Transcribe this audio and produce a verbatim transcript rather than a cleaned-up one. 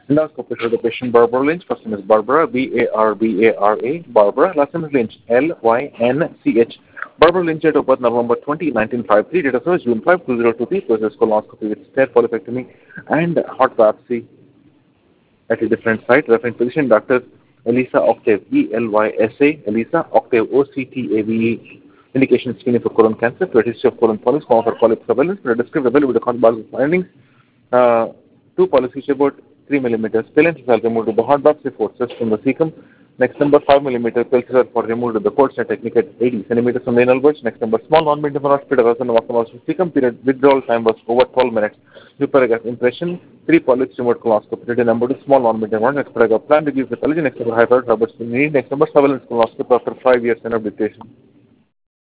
Endoscopy for the patient Barbara Lynch. First name is Barbara, B A R B A R A, Barbara. Last name is Lynch, L Y N C H. Barbara Lynch, date of birth November twentieth, nineteen fifty-three, date of service June fifth, two thousand twenty-three, process colonoscopy with stent polypectomy and heart biopsy at a different site. Reference physician Doctor Elisa Octave, E L Y S A, Elisa Octave, O C T A V E. Indication screening for colon cancer, to a history of colon polyps, common for polyp surveillance, for a descriptive available with the conjugal findings. Uh, two polyps each about three millimeters. Pills are removed with the hot box before cyst from the cecum. Next number five millimeter pills are for removed with the cold snap technique at eighty centimeters from the anal verge. Next number small non-medium for hospital and the cecum period withdrawal time was over twelve minutes. New paragraph impression three polyps removed colonoscopy. Period number two small non-medium one. Next paragraph plan to give pathology. Next number hyper Roberts need. Next number surveillance colonoscopy after five years in dictation.